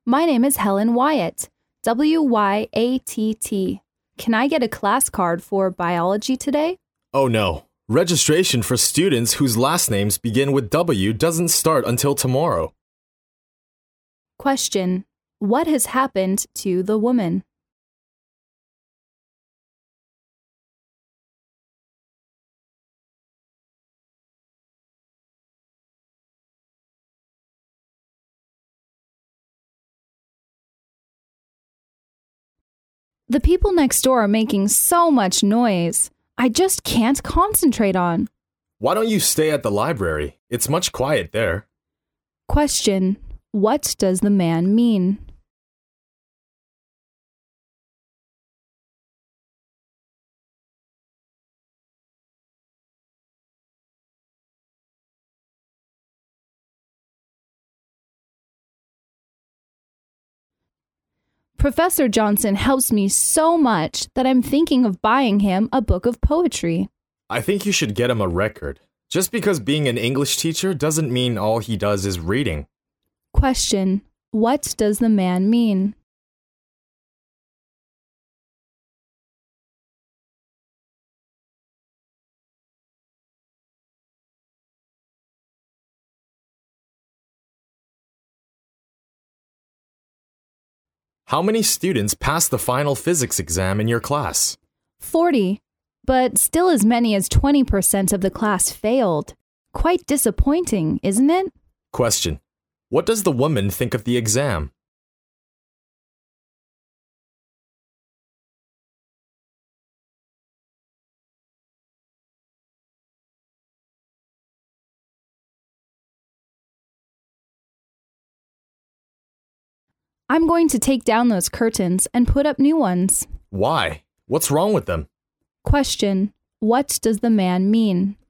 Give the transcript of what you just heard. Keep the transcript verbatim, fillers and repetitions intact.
My name is Helen Wyatt. W Y A T T. Can I get a class card for biology today? Oh no. Registration for students whose last names begin with W doesn't start until tomorrow. Question. What has happened to the woman? The people next door are making so much noise. I just can't concentrate on. Why don't you stay at the library? It's much quiet there. Question. What does the man mean? Professor Johnson helps me so much that I'm thinking of buying him a book of poetry. I think you should get him a record. Just because being an English teacher doesn't mean all he does is reading. Question. What does the man mean? How many students passed the final physics exam in your class? forty, but still as many as twenty percent of the class failed. Quite disappointing, isn't it? Question. What does the woman think of the exam? I'm going to take down those curtains and put up new ones. Why? What's wrong with them? Question. What does the man mean?